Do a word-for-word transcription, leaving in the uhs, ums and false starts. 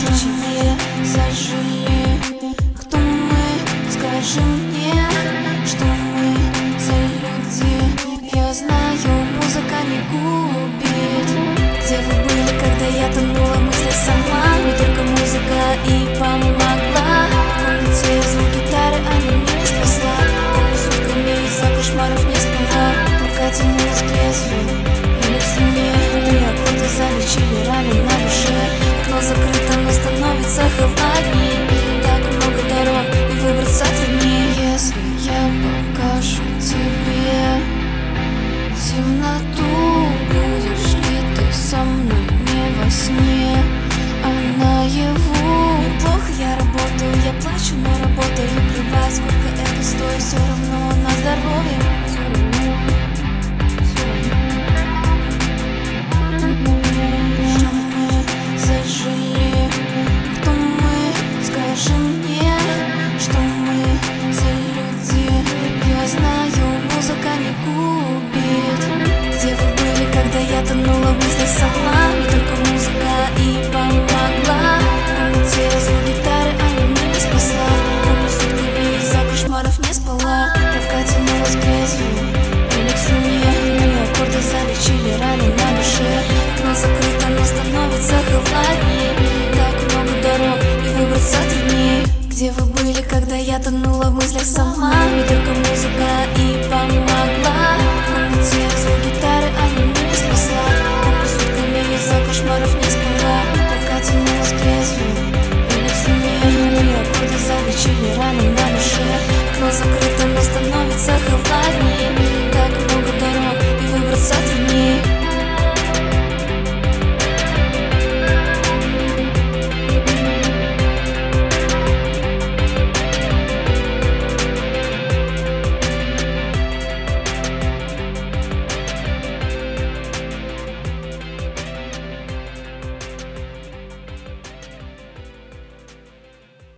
Зажили, зажили. Кто мы? Скажи мне, что мы за люди. Я знаю, музыка не губит. Где вы были, когда я тонула в мыслях сама? Не только музыка и помогла. В комнате звук гитары, она меня не спасла. Помню, сутками из-за кошмаров не спала. Рука тянулась к лезвию или к стене. Три аккорда залечили раны на душе. Окно закрыто, но становится холодней. Так много дорог, и выбраться труднее. Если я покажу тебе темноту, будешь ли ты со мной не во сне, а наяву? Неплохо я работаю, я плачу, но работаю. Плевать, сколько это стоит, все равно на здоровье. Что мы зажили? Кто мы? Скажи мне, что мы за люди. Я знаю, музыка не губит. Где вы были, когда я тонула в мыслях сама? Не только музыка и помогла. В комнате звук гитары, она меня не спасла. Помню, сутками из-за кошмаров не спала. Рука тянулась к лезвию или к стене. Мои аккорды залечили раны на душе. Окно закрыто, но становится холодней. Так много дорог, и выбраться трудней. Где вы были, когда я тонула в мыслях сама? Не только музыка и помогла. В комнате звук гитары, она меня не спасла. Помню, сутками из-за кошмаров не спала. Рука тянулась к лезвию или к стене. Мои аккорды залечили раны на душе. Окно закрыто, но становится холодней.